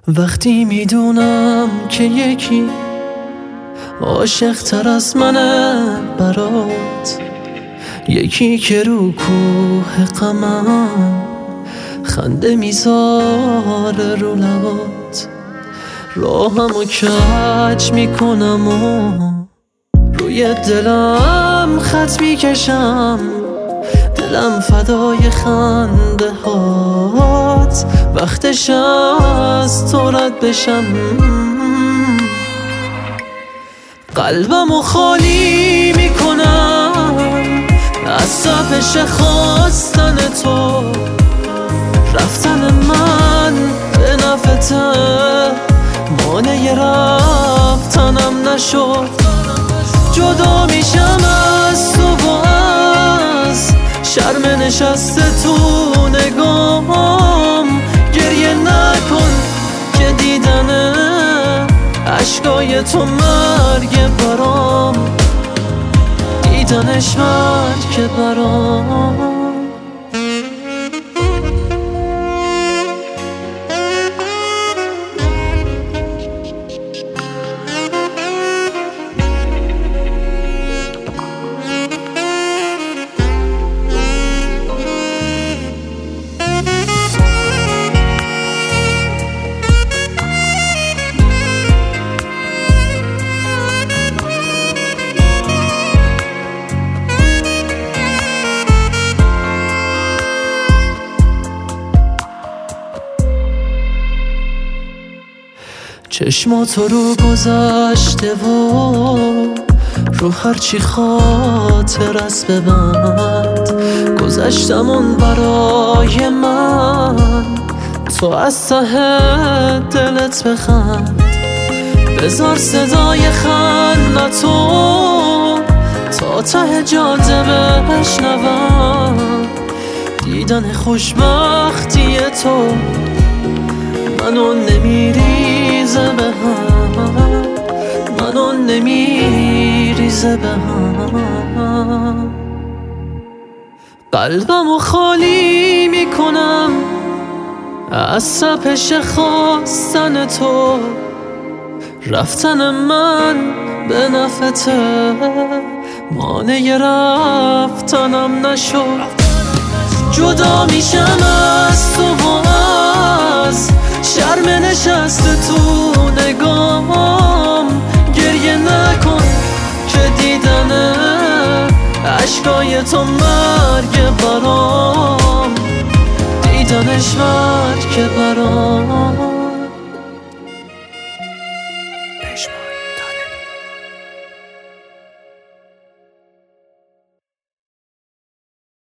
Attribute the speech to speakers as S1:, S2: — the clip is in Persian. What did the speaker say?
S1: وقتی میدونم که یکی عاشق تر از منه برات، یکی که رو کوه غمم خنده میذاره رو لبات، راهمو کج میکنم و روی دلم خط میکشم، دلم فدای خنده هات، وقتش از تو رد بشم. قلبمو خالی میکنم از تپش خواستن تو، رفتن من به نفته مانع رفتنم نشد. جدا میشم از تو و از شرم نشسته تو نگاهم، گریه نکن که دیدن اشکای تو مرگ برام، دیدنش مرگ برام. چشماتو رو گذشته و رو هرچی خاطر است ببند، گذشتمون برای من تو از ته دلت بخند، بذار صدای خندتو تا ته جاده بشنوم، دیدن خوشبختی تو منو نمیریزه به هم، منو نمیریزه به هم. قلبمو خالی میکنم از تپش خواستن تو، رفتن من به نفته مانع رفتنم نشد. جدا میشم از تو و از شرم نشسته تو نگاهم، گریه نکن که دیدن اشکای تو مرگ برام، دیدنش مرگ برام.